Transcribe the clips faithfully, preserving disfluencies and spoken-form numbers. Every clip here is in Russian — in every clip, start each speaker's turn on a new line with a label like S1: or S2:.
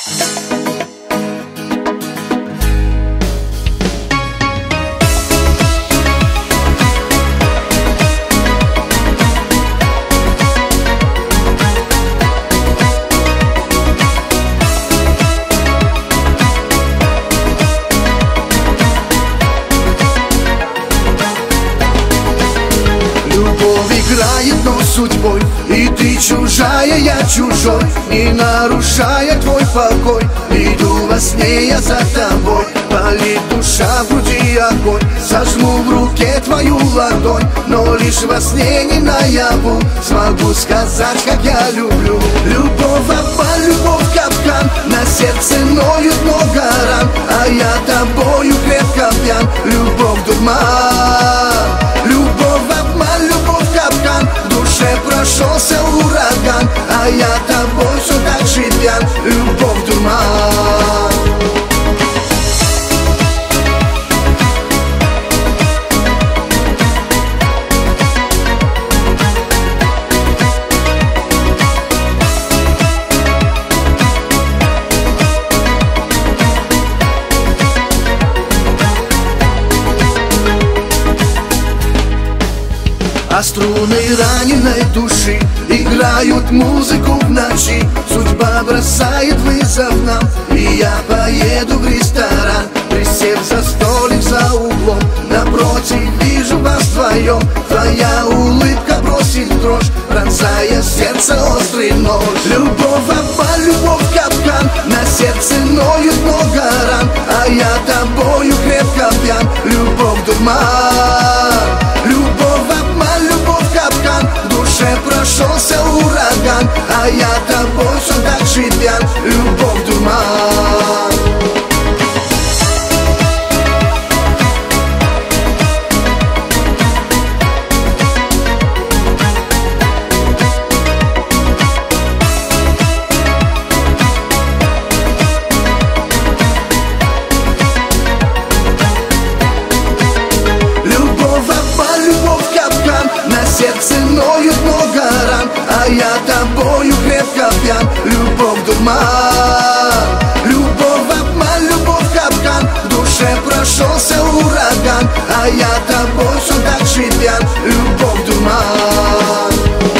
S1: Играет, но судьбой, и ты чужая, я чужой. Не нарушая твой покой, иду во сне я за тобой. Болит душа, в груди огонь, сожму в руке твою ладонь. Но лишь во сне, не наяву, смогу сказать, как я люблю. Любовь обман, любовь капкан, на сердце ноют много ран, а я тобою крепко пьян. Любовь дурман, любовь обман, любовь капкан, в душе прошелся ураган, а я тобой все так же пьян. Любовь дурман. А струны раненой души играют музыку в ночи. Судьба бросает вызов нам, и я поеду в ресторан. Присев за столик за углом, напротив вижу вас вдвоем. Твоя улыбка бросит дрожь, пронзая сердце острый нож. Любовь обман, любовь капкан, на сердце ноют много ран, а я тобою крепко пьян. Любовь дурман, любовь обман, любовь капкан, в душе прошелся ураган, а я тобой все так же пьян. Любовь дурман. Сердце ноют много ран, а я тобою крепко пьян. Любовь дурман, любовь обман, любовь капкан, в душе прошелся ураган, а я тобой все так же пьян. Любовь дурман.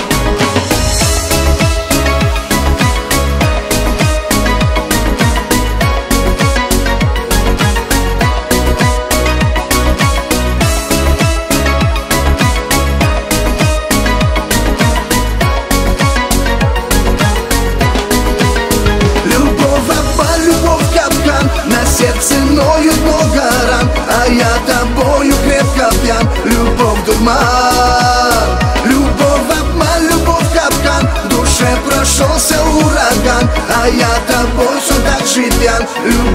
S1: Сердце ноют много ран, а я тобою крепко пьян. Любовь дурман, любовь обман, любовь капкан, в душе прошелся ураган, а я тобой все так же пьян.